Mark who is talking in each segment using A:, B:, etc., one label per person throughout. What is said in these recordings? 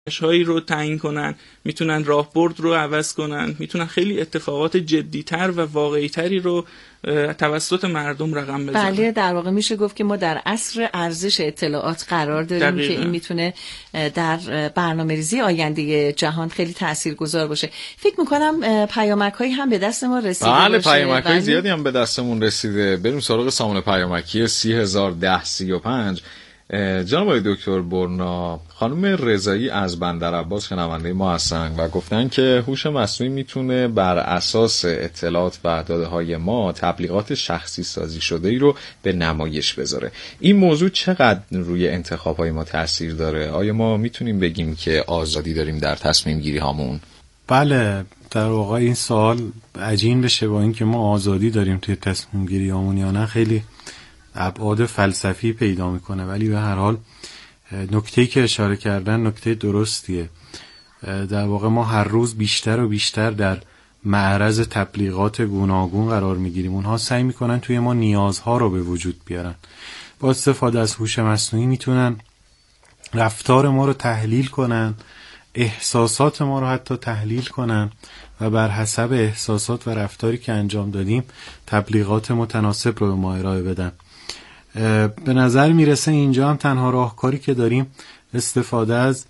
A: هایی رو تعیین کنن، میتونن راهبرد رو عوض کنن، میتونن خیلی اتفاقات جدی‌تر و واقعی‌تری رو توسط مردم رقم بزنن.
B: بله، در واقع میشه گفت که ما در عصر ارزش اطلاعات قرار داریم
A: دقیقا.
B: که این میتونه در برنامه‌ریزی آینده جهان خیلی تاثیرگذار باشه. فکر میکنم پیامک‌هایی هم به دست ما رسیده
C: بله
B: باشه.
C: پیامک‌های زیادی هم به دستمون رسیده. بریم سراغ سامان پیامکی 3001035. جناب آقای دکتر برنا، خانم رضایی از بندرعباس شنونده ما هستن و گفتن که هوش مصنوعی میتونه بر اساس اطلاعات و داده‌های ما تبلیغات شخصی سازی شده ای رو به نمایش بذاره. این موضوع چقدر روی انتخاب‌های ما تاثیر داره؟ آیا ما میتونیم بگیم که آزادی داریم در تصمیم گیری هامون؟
D: بله، در واقع این سوال عجین بشه با اینکه ما آزادی داریم توی تصمیم گیری هامون یا نه، خیلی ابعاد فلسفی پیدا میکنه، ولی به هر حال نکته‌ای که اشاره کردن نکته درستیه. در واقع ما هر روز بیشتر و بیشتر در معرض تبلیغات گوناگون قرار میگیریم. اونها سعی میکنن توی ما نیازها رو به وجود بیارن. با استفاده از هوش مصنوعی میتونن رفتار ما رو تحلیل کنن، احساسات ما رو حتی تحلیل کنن و بر حسب احساسات و رفتاری که انجام دادیم تبلیغات متناسب رو به ما ارائه بدن. به نظر میرسه اینجا هم تنها راهکاری که داریم استفاده از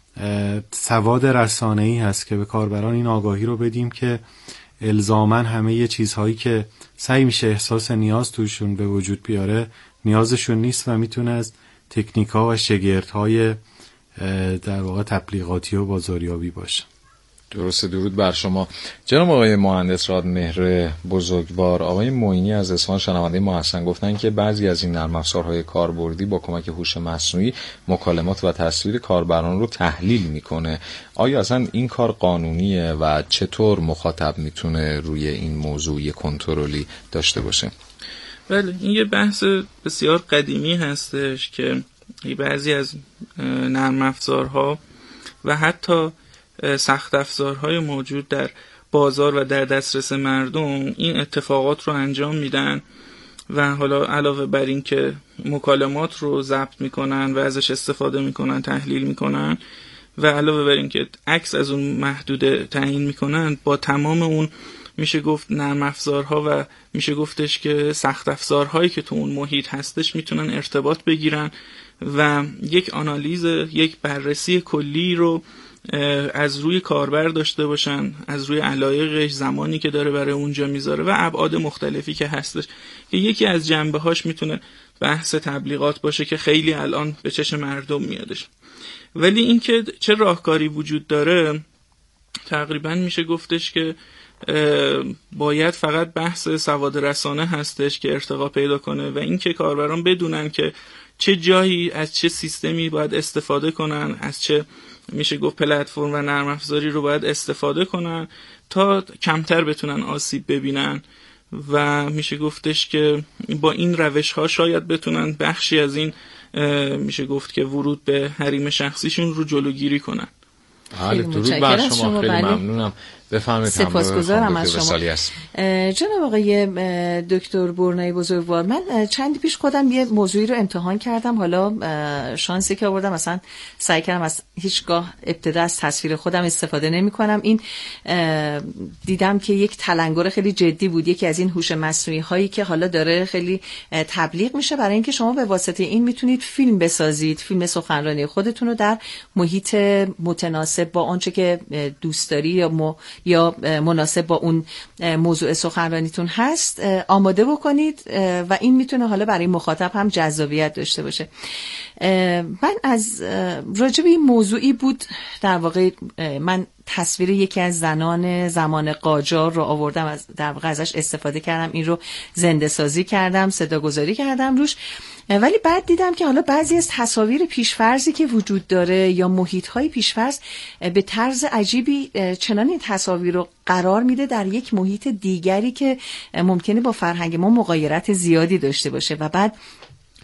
D: سواد رسانه‌ای هست که به کاربران این آگاهی رو بدیم که الزاماً همه یه چیزهایی که سعی میشه احساس نیاز توشون به وجود بیاره نیازشون نیست و میتونه از تکنیک‌ها و شگردهای در واقع تبلیغاتی و بازاریابی باشه.
C: درسته. درود بر شما جناب آقای مهندس رادمهر بزرگوار. آقای معینی از اصفهان شنونده ما هستن، گفتن که بعضی از این نرم افزارهای کاربردی با کمک هوش مصنوعی مکالمات و تصویر کاربران رو تحلیل میکنه. آیا اصلا این کار قانونیه و چطور مخاطب میتونه روی این موضوع کنترلی داشته باشه؟
A: بله، این یه بحث بسیار قدیمی هستش که بعضی از نرم افزارها و حتی سخت افزارهای موجود در بازار و در دسترس مردم این اتفاقات رو انجام میدن و حالا علاوه بر این که مکالمات رو ضبط میکنن و ازش استفاده میکنن، تحلیل میکنن و علاوه بر این که عکس از اون محدوده تعیین میکنن، با تمام اون میشه گفت نرم افزارها و میشه گفتش که سخت افزارهایی که تو اون محیط هستش میتونن ارتباط بگیرن و یک آنالیز، یک بررسی کلی رو از روی کاربر داشته باشن، از روی علایقش، زمانی که داره برای اونجا میذاره و ابعاد مختلفی که هستش که یکی از جنبه‌هاش میتونه بحث تبلیغات باشه که خیلی الان به چشم مردم میادش. ولی اینکه چه راهکاری وجود داره، تقریبا میشه گفتش که باید فقط بحث سواد رسانه هستش که ارتقا پیدا کنه و اینکه کاربران بدونن که چه جایی از چه سیستمی باید استفاده کنن، از چه میشه گفت پلتفرم و نرم افزاری رو باید استفاده کنن تا کمتر بتونن آسیب ببینن و میشه گفتش که با این روش ها شاید بتونن بخشی از این میشه گفت که ورود به حریم شخصیشون رو جلوگیری کنن.
C: حالا درود بر شما، خیلی ممنونم. بفرمایید.
B: سپاسگزارم از شما جناب آقای دکتر برنایی بزرگوار. من چندی پیش خودم یه موضوعی رو امتحان کردم، حالا شانسی که آوردم مثلا سعی کردم از هیچگاه ابتدا از تصویر خودم استفاده نمی کنم. این دیدم که یک تلنگر خیلی جدی بود، یکی از این هوش مصنوعی هایی که حالا داره خیلی تبلیغ میشه برای اینکه شما به واسطه این میتونید فیلم بسازید، فیلم سخنرانی خودتون رو در محیط متناسب با آنچه که دوست داری یا مناسب با اون موضوع سخنرانیتون هست آماده بکنید و این میتونه حالا برای مخاطب هم جذابیت داشته باشه. من از راجع به این موضوعی بود، در واقع من تصویر یکی از زنان زمان قاجار رو آوردم، در واقع ازش استفاده کردم، این رو زنده سازی کردم، صداگذاری کردم روش. ولی بعد دیدم که حالا بعضی از تصاویر پیشفرضی که وجود داره یا محیط‌های پیشفرض به طرز عجیبی چنان این تصاویر رو قرار میده در یک محیط دیگری که ممکنه با فرهنگ ما مغایرت زیادی داشته باشه و بعد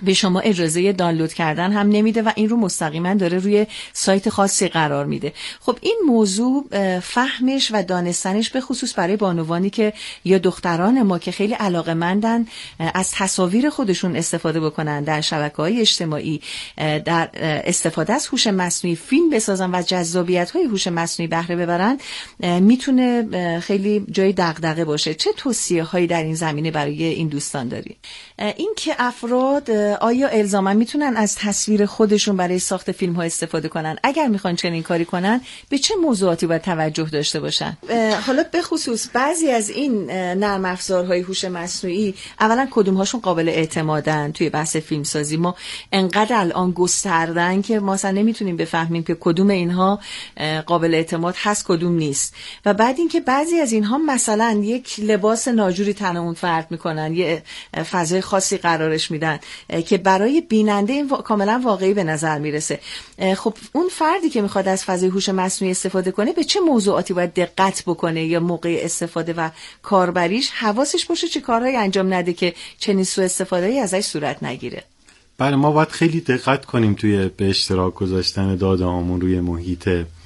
B: به شما اجازه دانلود کردن هم نمیده و این رو مستقیما داره روی سایت خاصی قرار میده. خب این موضوع فهمش و دانستنش به خصوص برای بانوانی که یا دختران ما که خیلی علاقه‌مندن از تصاویر خودشون استفاده بکنن در شبکه‌های اجتماعی، در استفاده از هوش مصنوعی فیلم بسازن و جذابیت‌های هوش مصنوعی بهره ببرن، میتونه خیلی جای دغدغه باشه. چه توصیه‌هایی در این زمینه برای این دوستان داری؟ این که افراد آیا الزاما میتونن از تصویر خودشون برای ساخت فیلم ها استفاده کنن؟ اگر میخوان چنین کاری کنن به چه موضوعاتی باید توجه داشته باشن؟ حالا به خصوص بعضی از این نرم افزارهای هوش مصنوعی اولا کدوم هاشون قابل اعتمادن؟ توی بحث فیلم سازی ما انقدر الان گستردن که ما اصلا نمیتونیم بفهمیم که کدوم اینها قابل اعتماد هست کدوم نیست. و بعد اینکه بعضی از اینها مثلا یک لباس ناجوری تن اون فرد میکنن، یه فضای خاصی قرارش میدن که برای بیننده این کاملا واقعی به نظر میرسه. خب اون فردی که میخواد از فضای هوش مصنوعی استفاده کنه به چه موضوعاتی باید دقت بکنه یا موقع استفاده و کاربریش حواسش باشه چه کارهایی انجام نده که چنین سوء استفاده‌ای ازش صورت نگیره؟
D: بله، ما باید خیلی دقت کنیم توی به اشتراک گذاشتن داده‌هامون روی محیط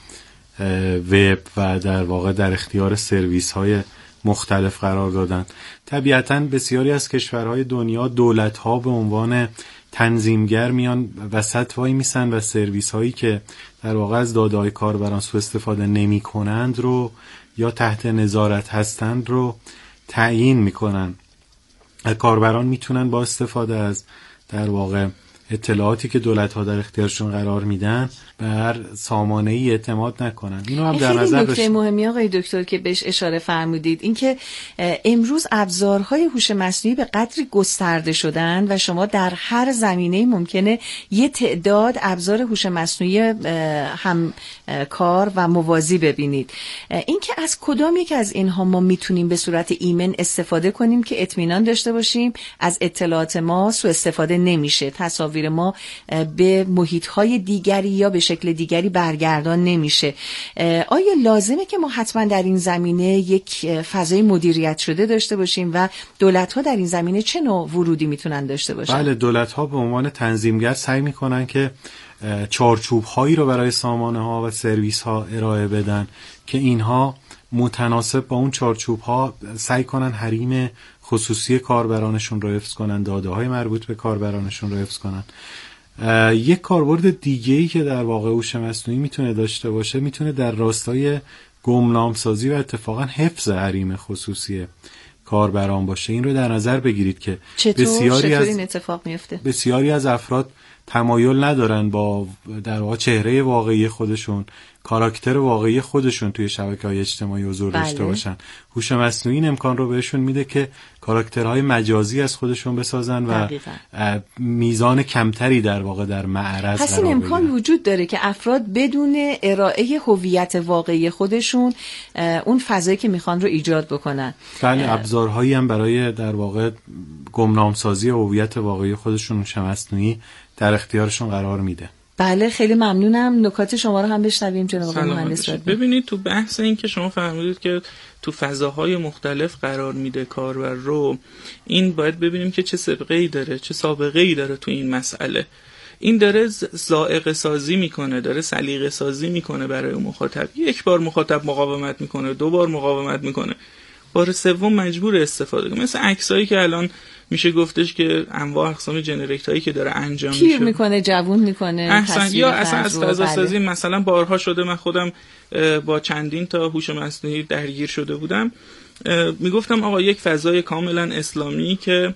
D: وب و در واقع در اختیار سرویس‌های مختلف قرار دادن. طبیعتاً بسیاری از کشورهای دنیا دولت‌ها به عنوان تنظیمگر میان وسط وای میسن و سرویس هایی که در واقع از داده‌های کاربران سوء استفاده نمی کنند رو یا تحت نظارت هستند رو تعیین میکنن. کاربران میتونن با استفاده از در واقع اطلاعاتی که دولت‌ها در اختیارشون قرار میدن بر سامانه‌ای اعتماد نکنن. اینو هم در نظر
B: داشته. نکته مهمی آقای دکتر که بهش اشاره فرمودید این که امروز ابزارهای هوش مصنوعی به قدری گسترده شدن و شما در هر زمینه ممکنه یه تعداد ابزار هوش مصنوعی هم کار و موازی ببینید. این که از کدام یک از اینها ما میتونیم به صورت ایمن استفاده کنیم که اطمینان داشته باشیم از اطلاعات ما سوء استفاده نمیشه، تصاویر ما به محیط‌های دیگری یا به شکل دیگری برگردان نمیشه. آیا لازمه که ما حتما در این زمینه یک فضای مدیریت شده داشته باشیم و دولت‌ها در این زمینه چه نوع ورودی میتونن داشته باشن؟
D: بله، دولت‌ها به عنوان تنظیمگر سعی میکنن که چارچوب‌هایی رو برای سامانه‌ها و سرویس‌ها ارائه بدن که اینها متناسب با اون چارچوب‌ها سعی کنن حریم خصوصی کاربرانشون رو حفظ کنن، داده‌های مربوط به کاربرانشون رو حفظ کنن. یک کاربرد دیگه‌ای که در واقع هوش مصنوعی میتونه داشته باشه میتونه در راستای گمنام‌سازی و اتفاقا حفظ حریم خصوصی کاربران باشه. این رو در نظر بگیرید که
B: چطور این اتفاق میفته؟
D: بسیاری از افراد تمایل ندارن با در واقع چهره واقعی خودشون، کاراکتر واقعی خودشون توی شبکه‌های اجتماعی حضور داشته باشن. هوش مصنوعی این امکان رو بهشون میده که کاراکترهای مجازی از خودشون بسازن و میزان کمتری در واقع در معرض قرار بگیرن.
B: این امکان وجود داره که افراد بدون ارائه هویت واقعی خودشون اون فضایی که میخوان رو ایجاد بکنن.
D: بله، ابزارهایی هم برای در واقع گمنام‌سازی هویت واقعی خودشون هوش مصنوعی در اختیارشون قرار میده.
B: بله، خیلی ممنونم. نکات شما رو هم بشنویم جناب مهندس.
A: ببینید تو بحث این که شما فرمودید که تو فضاهای مختلف قرار میده کاربر رو، این باید ببینیم که چه سابقه‌ای داره، چه سابقه‌ای داره تو این مسئله. این داره ذائقه سازی میکنه، داره سلیقه سازی میکنه برای مخاطب. یک بار مخاطب مقاومت میکنه، دو بار مقاومت میکنه، بار سوم مجبور استفاده کنه. مثل عکسایی که الان میشه گفتش که انواع اقسام جنریک هایی که داره انجام میشه،
B: پیر میکنه، جوون میکنه،
A: یا اصلا از فضا سازی. مثلا بارها شده من خودم با چندین تا هوش مصنوعی درگیر شده بودم، میگفتم آقا یک فضای کاملا اسلامی که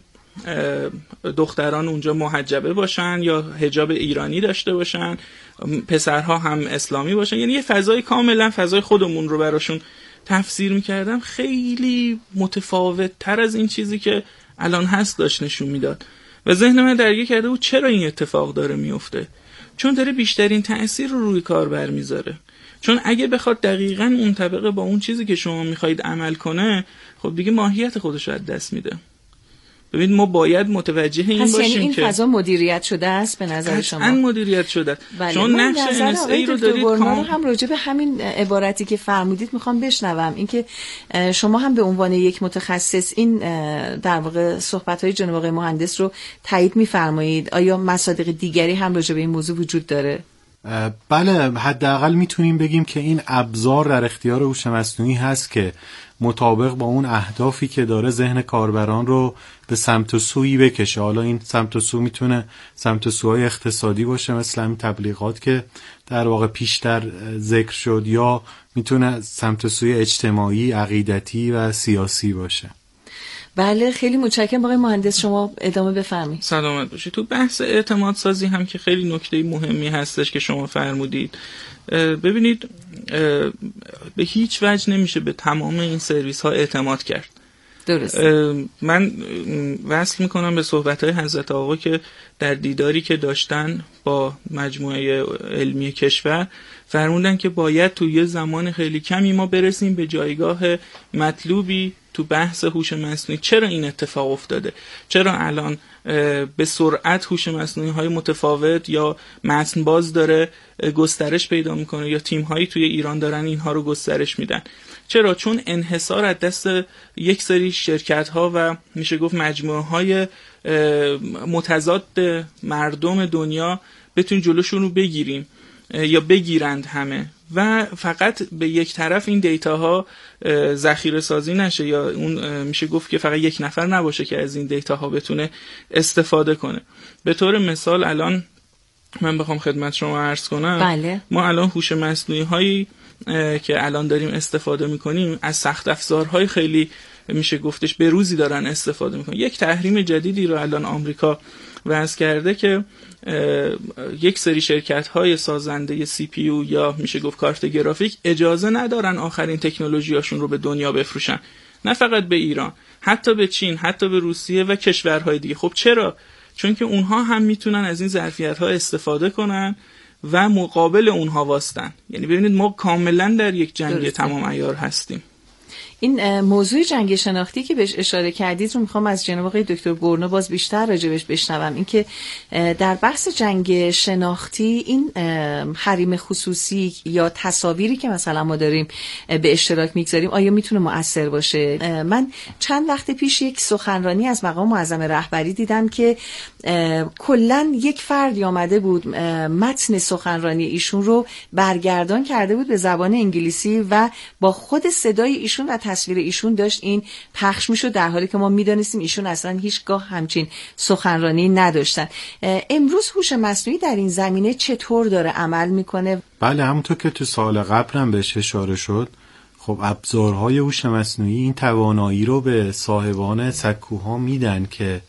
A: دختران اونجا محجبه باشن یا حجاب ایرانی داشته باشن، پسرها هم اسلامی باشن، یعنی یه فضای کاملا فضای خودمون رو براشون تفسیر میکردم. خیلی متفاوت تر از این چیزی که الان هست داشت نشون میداد و ذهن من درگیر کرده بود چرا این اتفاق داره میفته. چون داره بیشترین تأثیر رو روی کاربر میذاره. چون اگه بخواد دقیقاً منطبق با اون چیزی که شما میخواید عمل کنه، خب دیگه ماهیت خودش رو از دست میده. ببین ما باید متوجه این باشیم
B: یعنی این
A: که
B: فضا مدیریت شده است به نظر شما؟
A: قطعاً مدیریت شده.
B: بله.
A: چون نقش NSA رو دارید
B: رو هم راجع به همین عبارتی که فرمودید میخوام بشنوم، اینکه شما هم به عنوان یک متخصص این در واقع صحبت‌های جناب آقای مهندس رو تایید می‌فرمایید. آیا مصادیق دیگری هم راجع به این موضوع وجود داره؟
D: بله، حداقل میتونیم بگیم که این ابزار در اختیار هوش مصنوعی هست که مطابق با اون اهدافی که داره ذهن کاربران رو به سمت و سویی بکشه. حالا این سمت و سو میتونه سمت و سوهای اقتصادی باشه مثل همین تبلیغات که در واقع پیشتر ذکر شد، یا میتونه سمت و سوی اجتماعی، عقیدتی و سیاسی باشه.
B: بله، خیلی متشکرم آقای مهندس، شما ادامه بفرمایید.
A: سلامت باشید. تو بحث اعتماد سازی هم که خیلی نکته مهمی هستش که شما فرمودید. ببینید به هیچ وجه نمیشه به تمام این سرویس ها اعتماد کرد.
B: درست.
A: من وصل میکنم به صحبت‌های حضرت آقا که در دیداری که داشتن با مجموعه علمی کشور فرمودن که باید تو یه زمان خیلی کمی ما برسیم به جایگاه مطلوبی تو بحث هوش مصنوعی. چرا این اتفاق افتاده؟ چرا الان به سرعت هوش مصنوعی های متفاوت یا متن باز داره گسترش پیدا میکنه یا تیم هایی توی ایران دارن اینها رو گسترش میدن؟ چرا؟ چون انحصار از دست یک سری شرکت ها و میشه گفت مجموعه های متضاد مردم دنیا بتونیم جلوشون رو بگیریم یا بگیرند همه و فقط به یک طرف این دیتاها ذخیره سازی نشه، یا اون میشه گفت که فقط یک نفر نباشه که از این دیتاها بتونه استفاده کنه. به طور مثال الان من بخوام خدمت شما عرض کنم،
B: بله.
A: ما الان هوش مصنوعی هایی که الان داریم استفاده میکنیم از سخت افزارهای خیلی میشه گفتش بروزی دارن استفاده میکنن. یک تحریم جدیدی رو الان آمریکا وضع کرده که یک سری شرکت‌های سازنده CPU یا میشه گفت کارت گرافیک اجازه ندارن آخرین تکنولوژیاشون رو به دنیا بفروشن، نه فقط به ایران، حتی به چین، حتی به روسیه و کشورهای دیگه. خب چرا؟ چون که اونها هم میتونن از این ظرفیت‌ها استفاده کنن و مقابل اونها واسطن. یعنی ببینید ما کاملا در یک جنگ تمام عیار هستیم.
B: این موضوع جنگ شناختی که بهش اشاره کردید رو میخوام از جناب آقای دکتر برنا باز بیشتر راجبش بشنوم. این که در بحث جنگ شناختی این حریم خصوصی یا تصاویری که مثلا ما داریم به اشتراک میگذاریم آیا میتونه مؤثر باشه؟ من چند وقت پیش یک سخنرانی از مقام معظم رهبری دیدم که کلا یک فردی آمده بود متن سخنرانی ایشون رو برگردان کرده بود به زبان انگلیسی و با خود صدای ایشون و تصویر ایشون داشت این پخش میشد، در حالی که ما میدانستیم ایشون اصلا هیچگاه همچین سخنرانی نداشتن. امروز هوش مصنوعی در این زمینه چطور داره عمل میکنه؟
D: بله، همونطور که تو سال قبل هم بهش اشاره شد، خب ابزارهای هوش مصنوعی این توانایی رو به صاحبان سکوها میدن که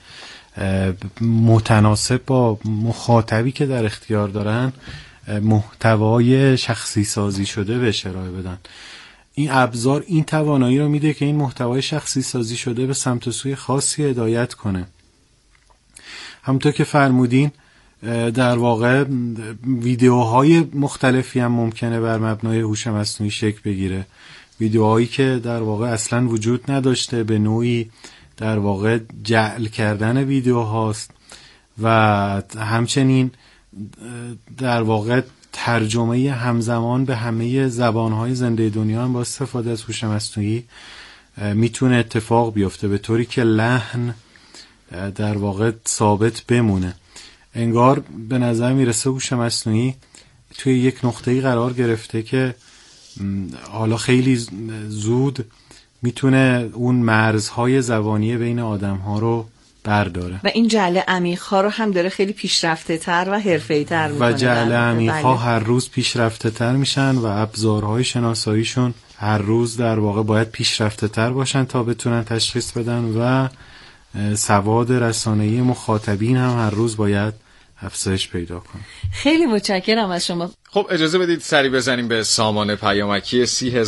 D: متناسب با مخاطبی که در اختیار دارن محتوای شخصی سازی شده به ارائه بدن. این ابزار این توانایی رو میده که این محتوای شخصی سازی شده به سمت و سوی خاصی هدایت کنه. همونطور که فرمودین در واقع ویدیوهای مختلفی هم ممکنه بر مبنای هوش مصنوعی شکل بگیره. ویدیوهایی که در واقع اصلا وجود نداشته، به نوعی در واقع جعل کردن ویدیو هاست و همچنین در واقع ترجمه همزمان به همه زبانهای زنده دنیا هم با استفاده از هوش مصنوعی میتونه اتفاق بیفته به طوری که لحن در واقع ثابت بمونه. انگار به نظر میرسه هوش مصنوعی توی یک نقطه‌ای قرار گرفته که حالا خیلی زود میتونه اون مرزهای زبانی بین آدم‌ها رو برداره
B: و این جعل عمیق‌ها رو هم داره خیلی پیشرفته تر و حرفه‌ای تر میکنه
D: و جعل عمیق‌ها هر روز پیشرفته تر میشن و ابزارهای شناساییشون هر روز در واقع باید پیشرفته تر باشن تا بتونن تشخیص بدن و سواد رسانه‌ای مخاطبین هم هر روز باید افزایش پیدا کنه.
B: خیلی متشکرم از شما.
C: خب اجازه بدید سری بزنیم به سامان پیامکی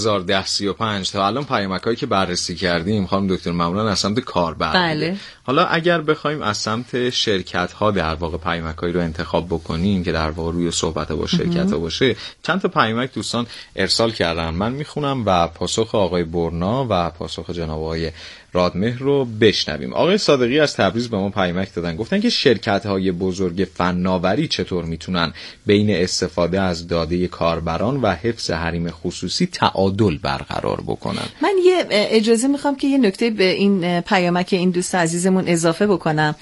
C: 3001035. تا الان پیامک‌هایی که بررسی کردیم خانم دکتر معمولا از سمت کاربر.
B: بله.
C: حالا اگر بخوایم از سمت شرکت‌ها در واقع پیامک‌هایی رو انتخاب بکنیم که در واقع روی صحبت با شرکت‌ها باشه، چند تا پیامک دوستان ارسال کردن، من میخونم و پاسخ آقای برنا و پاسخ جناب آقای رادمهر رو بشنویم. آقای صادقی از تبریز به ما پیامک دادن، گفتن که شرکت‌های بزرگ فناوری چطور میتونن بین استفاده از داده کاربران و حفظ حریم خصوصی تعادل برقرار بکنن.
B: من یه اجازه میخوام که یه نکته به این پیامک این دوست عزیزمون اضافه بکنم.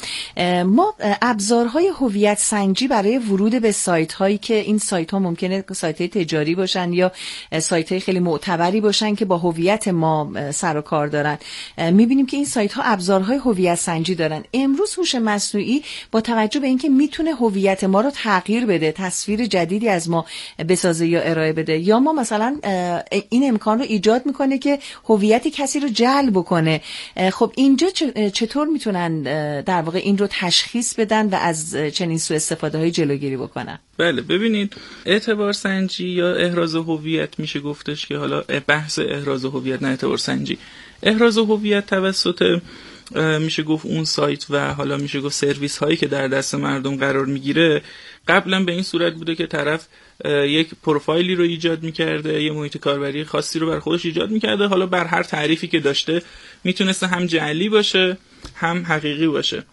B: ما ابزارهای هویت سنجی برای ورود به سایت هایی که این سایت ها ممکنه سایت های تجاری باشن یا سایت های خیلی معتبری باشن که با هویت ما سر و کار دارن، میبینیم که این سایت ها ابزارهای هویت سنجی دارن. امروز هوش مصنوعی با توجه به اینکه میتونه هویت ما رو تغییر بده، تصویر جدیدی از ما بسازه یا ارائه بده، یا ما مثلا این امکان رو ایجاد میکنه که هویت کسی رو جلب بکنه. خب اینجا چطور میتونن در واقع این رو تشخیص بدن و از چنین سوء استفاده های جلوگیری بکنن؟
A: بله، ببینید اعتبار سنجی یا احراز هویت میشه گفتش که حالا بحث احراز هویت، نه اعتبار سنجی، احراز هویت توسط میشه گفت اون سایت و حالا میشه گفت سرویس هایی که در دست مردم قرار میگیره، قبلا به این صورت بوده که طرف یک پروفایلی رو ایجاد میکرده، یه محیط کاربری خاصی رو بر خودش ایجاد میکرده، حالا بر هر تعریفی که داشته میتونسته هم جعلی باشه هم حقیقی باشه.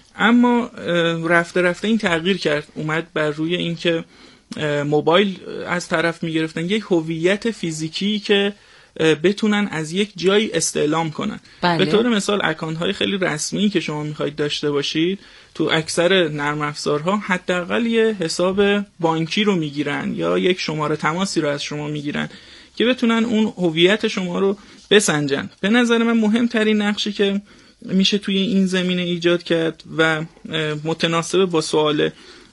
A: اما رفته رفته این تغییر کرد، اومد بر روی این که موبایل از طرف میگرفتن یک هویت فیزیکی که بتونن از یک جایی استعلام کنن.
B: بله.
A: به طور مثال اکانت های خیلی رسمی که شما میخواید داشته باشید تو اکثر نرم افزارها حداقل یه حساب بانکی رو میگیرن یا یک شماره تماسی رو از شما میگیرن که بتونن اون هویت شما رو بسنجن. به نظر من مهمترین نقشی که میشه توی این زمینه ایجاد کرد و متناسب با سوال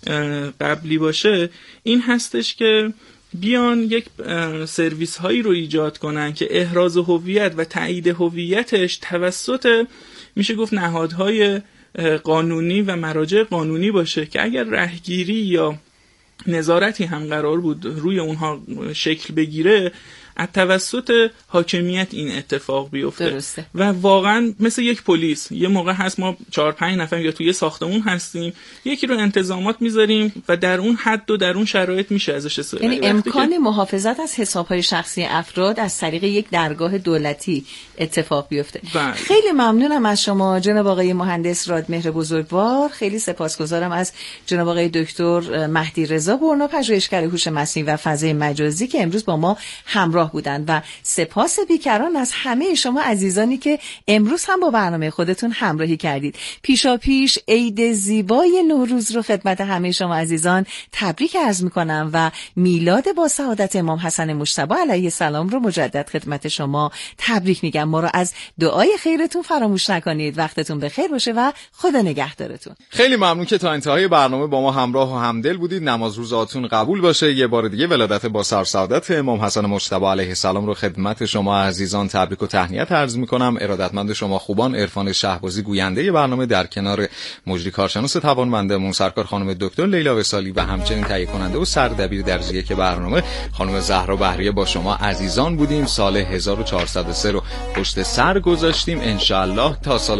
A: قبلی باشه این هستش که بیان یک سرویس هایی رو ایجاد کنن که احراز هویت و تایید هویتش توسط میشه گفت نهادهای قانونی و مراجع قانونی باشه که اگر رهگیری یا نظارتی هم قرار بود روی اونها شکل بگیره از توسط حاکمیت این اتفاق بیفته.
B: درسته.
A: و واقعا مثل یک پلیس، یه موقع هست ما 4-5 نفر یا توی ساختمون هستیم، یکی رو انتظامات میذاریم و در اون حد و در اون شرایط میشه ازش استفاده.
B: یعنی امکان محافظت از حساب‌های شخصی افراد از طریق یک درگاه دولتی اتفاق بیفته.
A: بله.
B: خیلی ممنونم از شما جناب آقای مهندس رادمهر بزرگوار. خیلی سپاسگزارم از جناب آقای دکتر مهدی رضا برنا، پژوهشگر هوش مصنوعی و فضای مجازی که امروز با ما همراه بودن، و سپاس بیکران از همه شما عزیزانی که امروز هم با برنامه خودتون همراهی کردید. پیشاپیش عید زیبای نوروز رو خدمت همه شما عزیزان تبریک عرض میکنم و میلاد با سعادت امام حسن مجتبی علیه السلام رو مجدد خدمت شما تبریک میگم. ما رو از دعای خیرتون فراموش نکنید. وقتتون بخیر باشه و خدا نگهدارتون.
C: خیلی ممنون که تا انتهای برنامه با ما همراه و همدل بودید. نماز روزاتون قبول باشه. یه بار دیگه ولادت با سرسعادت امام حسن مجتبی علیه السلام رو خدمت شما عزیزان تبریک و تهنیت عرض میکنم. ارادتمند شما خوبان. عرفان شهبازی گوینده برنامه در کنار مجری کارشناس توانمندمون سرکار خانم دکتر لیلا وصالی و همچنین تهیه کننده و سردبیر درجه یک برنامه خانم زهرا بهریه با شما عزیزان بودیم. سال 1403 رو پشت سر گذاشتیم. انشالله تا سال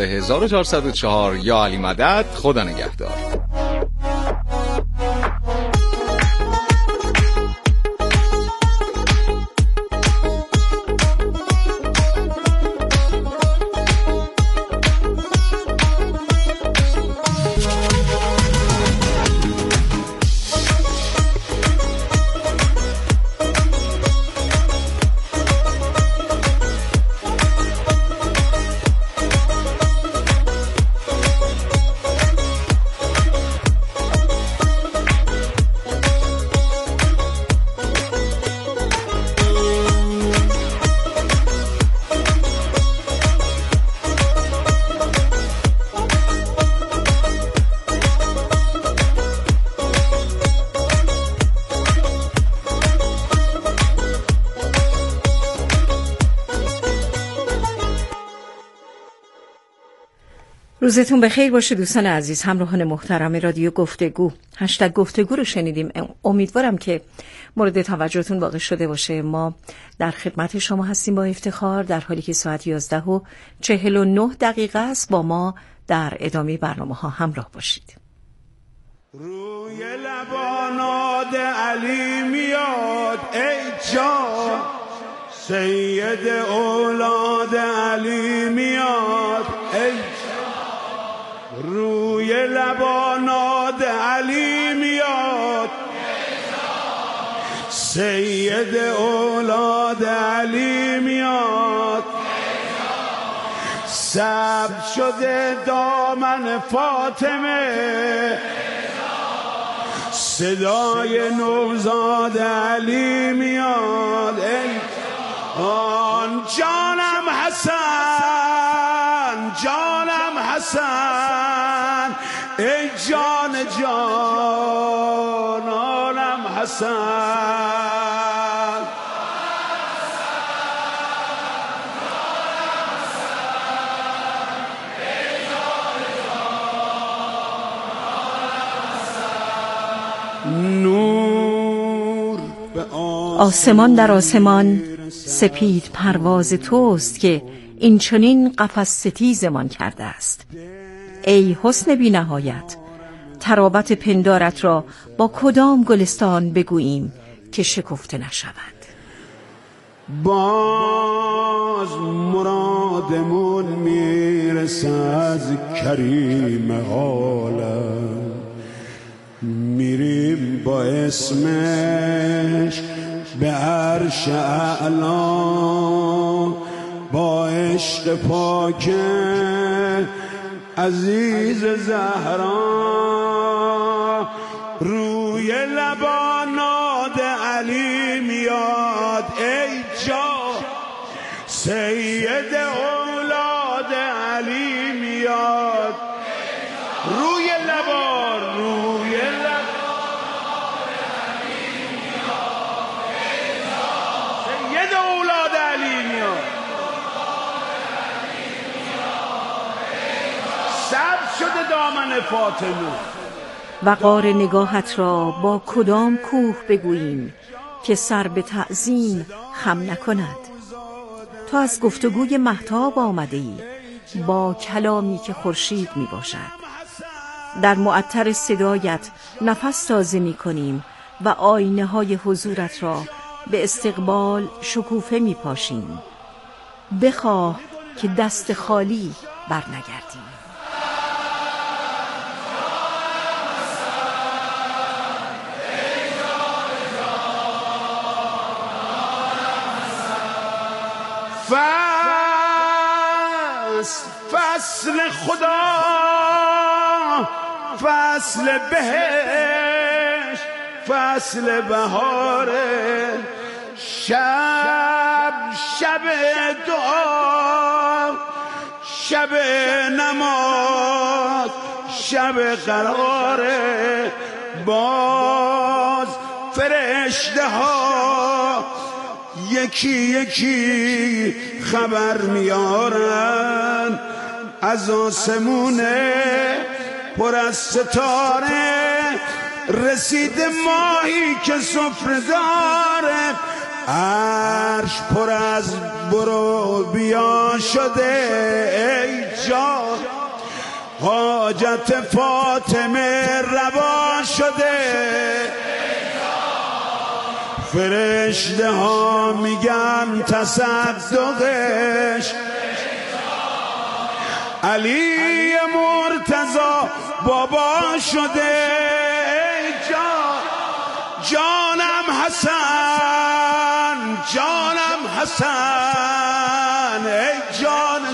C: 1404 یا علی مدد. خدا نگهدار.
B: روزتون بخیر باشه دوستان عزیز، همراهان محترم رادیو گفتگو. هشتگ گفتگو رو شنیدیم. امیدوارم که مورد توجهتون واقع شده باشه. ما در خدمت شما هستیم با افتخار، در حالی که ساعت 11:49 است. با ما در ادامه برنامه ها همراه باشید.
E: روی لبانات علی میاد ای جان، سید اولاد علی میاد ای جان. روی لبانات علی میاد سید اولاد علی میاد. سبز شده دامن فاطمه، صدای نوزاد علی میاد ای آن جانم حسن، جانم حسن، ای جان جانانم حسن. نور به
B: آسمان در آسمان سپید پرواز توست که این چنین قفس ستیزمان کرده است. ای حسن بی نهایت، ترابت پندارت را با کدام گلستان بگوییم که شکفته نشود؟
E: باز مرادمون میرسه از کریم عالم، میریم با اسمش به عرش اعلا، با عشق پاک عزیز زهرا. روی لبانات علی میاد ای جان، سید اولاد علی میاد. روی لبان، روی لبان علی میاد ای جان، سید اولاد علی میاد. سبز شده دامن فاطمه.
B: وقار نگاهت را با کدام کوه بگوییم که سر به تعظیم خم نکند؟ تو از گفتگوی مهتاب آمده ای با کلامی که خورشید می باشد. در معطر صدایت نفس تازه می کنیم و آینه های حضورت را به استقبال شکوفه می پاشیم. بخواه که دست خالی برنگردیم.
E: فصل خدا، فصل بهشت، فصل بهاره. شب شب دعا، شب نماز، شب قراره. باز فرشته ها یکی یکی خبر میارن از آسمونه پر از ستاره. رسید ماهی که سفره داره، عرش پر از برو بیا شده ای جان. حاجت فاطمه روا شده، فرشته ها میگن تصدقش. علی مرتضی بابا شده ای جان، جانم حسن، جانم حسن، ای جان.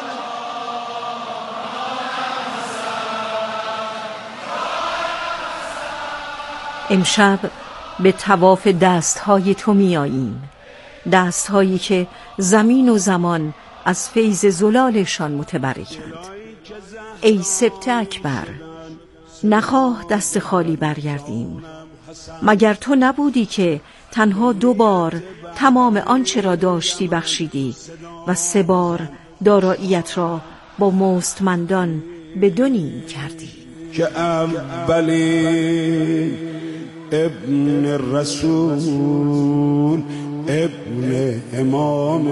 B: امشب به طواف دستهای تو می آییم، دستهایی که زمین و زمان از فیض زلالشان متبرکند. ای سبت اکبر، نخواه دست خالی برگردیم. مگر تو نبودی که تنها 2 بار تمام آنچه را داشتی بخشیدی و 3 بار داراییت را با مستمندان به دو نیم کردی.
E: که اولین ابن رسول ابن امام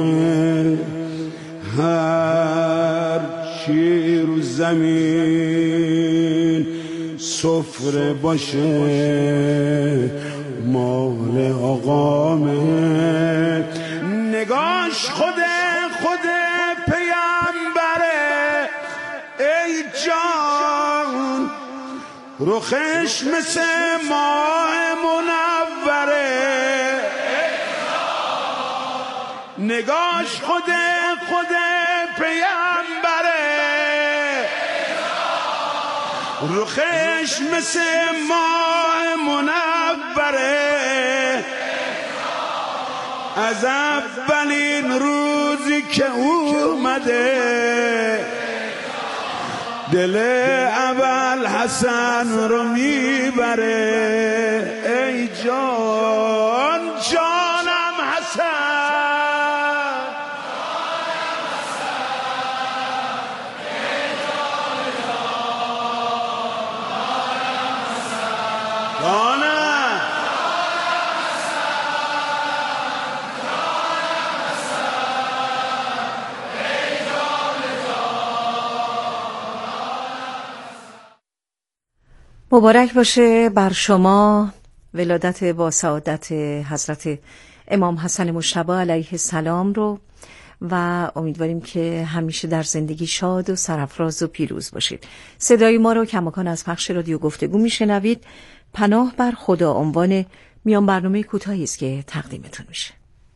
E: هر چی رو زمین سفره باشه مال آقامه. نگاش خود پیامبره ای جان، رخش مثل ماه منوره. نگاش خود پیامبره رخش مثل ماه منوره. از اولین روزی که اومده دل اول حسن رو میبره. ای جان جانم حسن، جانم
B: مبارک باشه بر شما ولادت با سعادت حضرت امام حسن مجتبی علیه السلام رو و امیدواریم که همیشه در زندگی شاد و سرافراز و پیروز باشید. صدای ما رو کماکان از پخش رادیو گفتگو میشنوید. پناه بر خدا عنوان میان برنامه کوتاهی است که تقدیمتون میشه.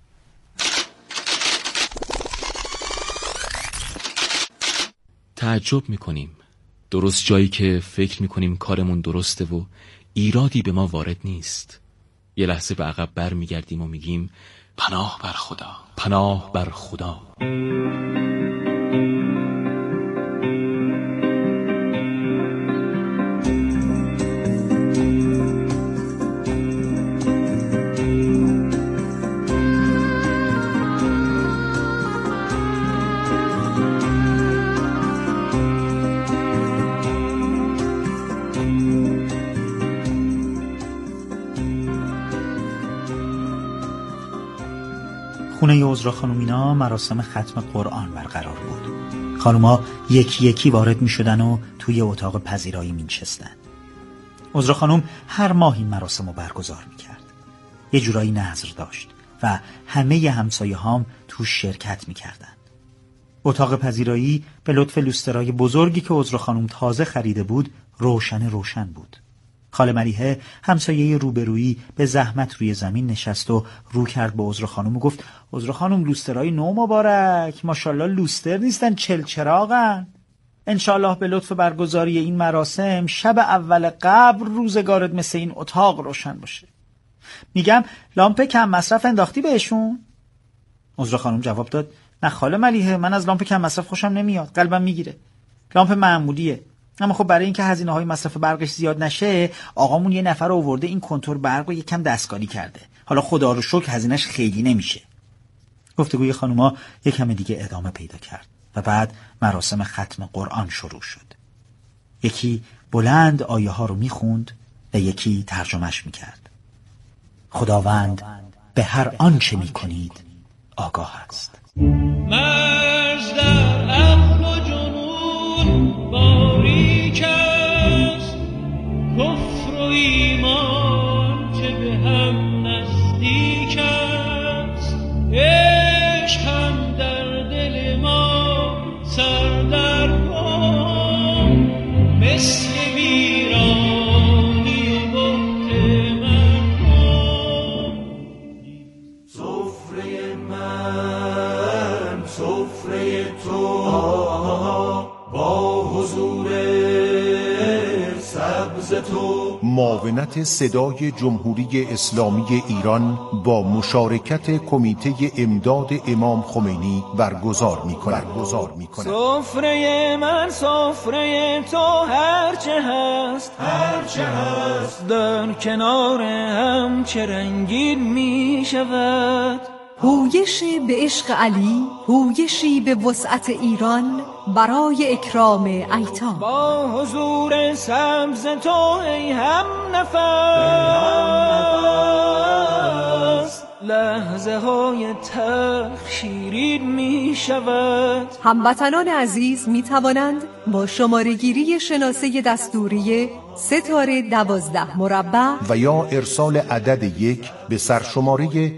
F: تعجب میکنیم درست جایی که فکر میکنیم کارمون درسته و ایرادی به ما وارد نیست، یه لحظه به عقب بر میگردیم و میگیم پناه بر خدا، پناه بر خدا.
G: خونه عذرا خانومینا مراسم ختم قرآن برقرار بود. خانوما یکی یکی وارد می شدن و توی اتاق پذیرایی می نشستن. عذرا خانوم هر ماه این مراسم رو برگزار می کرد. یه جورایی نظر داشت و همه همسایه هام توش شرکت می کردن. اتاق پذیرایی به لطف لوسترای بزرگی که عذرا خانوم تازه خریده بود روشن بود. خاله ملیحه همسایه روبرویی به زحمت روی زمین نشست و رو کرد به عذرا خانم و گفت عذرا خانم لوسترای نو مبارک، ماشاءالله لوستر نیستن چلچراغن. انشالله به لطف برگزاری این مراسم شب اول قبر روزگارت مثل این اتاق روشن باشه. میگم لامپ کم مصرف انداختی بهشون؟ عذرا خانم جواب داد نه خاله ملیحه، من از لامپ کم مصرف خوشم نمیاد، قلبم میگیره. لامپ معمولیه، اما خب برای اینکه هزینه‌های مصرف برقش زیاد نشه آقامون یه نفر آورده این کنتور برق رو یکم دستکاری کرده. حالا خدا رو شکر هزینه‌اش خیلی نمیشه. گفتگوی خانوما یکم دیگه ادامه پیدا کرد و بعد مراسم ختم قرآن شروع شد. یکی بلند آیه ها رو میخوند و یکی ترجمهش میکرد. خداوند به هر آنچه میکنید آگاه است.
H: مرز در عقل و جنون باریک است، کفر و ایمان چه به هم نزدیک است. عشق هم در دل ما سر در پا، مثل ویرانی و بهت مردم. سفره من سفره تو با حضور سبز تو.
I: معاونت صدای جمهوری اسلامی ایران با مشارکت کمیته امداد امام خمینی برگزار می‌کند.
H: سفره من سفره تو هرچه هست در کنار هم چه رنگین می شود.
J: هویشی به عشق علی، هویشی به وسعت ایران برای اکرام ایتام.
H: با حضور سبز تو ای هم نفس، لحظه های تلخ شیرین می شود.
J: هموطنان عزیز می توانند با شماره گیری شناسه دستوری 3-12
I: و یا ارسال عدد 1 به سرشماره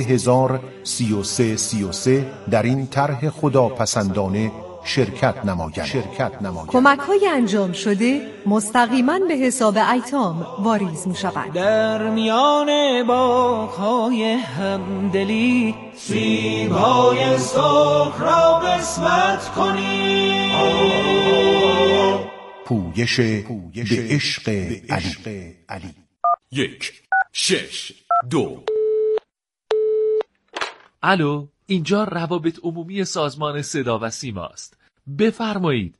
I: 3033 در این طرح خداپسندانه شرکت نمایند.
J: کمک‌های انجام شده مستقیما به حساب ایتام واریز می شود.
H: در میان باغ‌های همدلی سیب‌های سرخ را قسمت کنی.
I: پویش به عشق علی.
F: 1 6 2. الو، اینجا روابط عمومی سازمان صدا و سیما است. بفرمایید.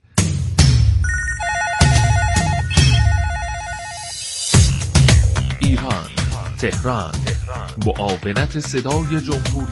F: ایران، تهران، معاونت صدای جمهوری